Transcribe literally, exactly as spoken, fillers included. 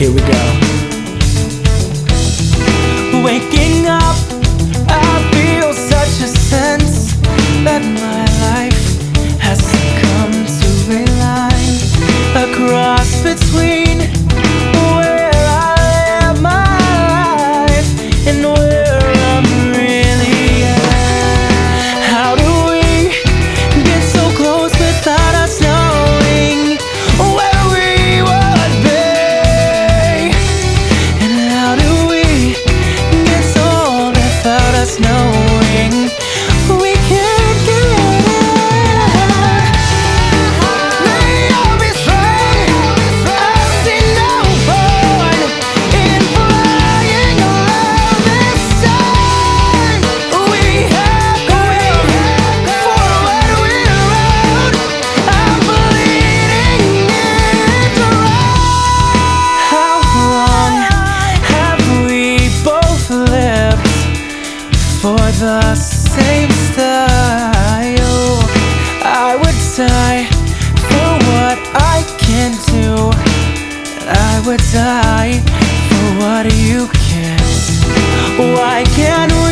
Here we go. Waking up, I feel such a sense that my life has come to a line, a cross between where I live my life and where I'm really at. How do we get so close without us knowing where we would be? And how do we get so old without us knowing we can't get out? May all be strong, I've seen no point in flying around this time. We have to wait forward we're around. I'm bleeding it around. How long have we both lived for the same style? I would die for what I can do. I would die for what you can't. Why can't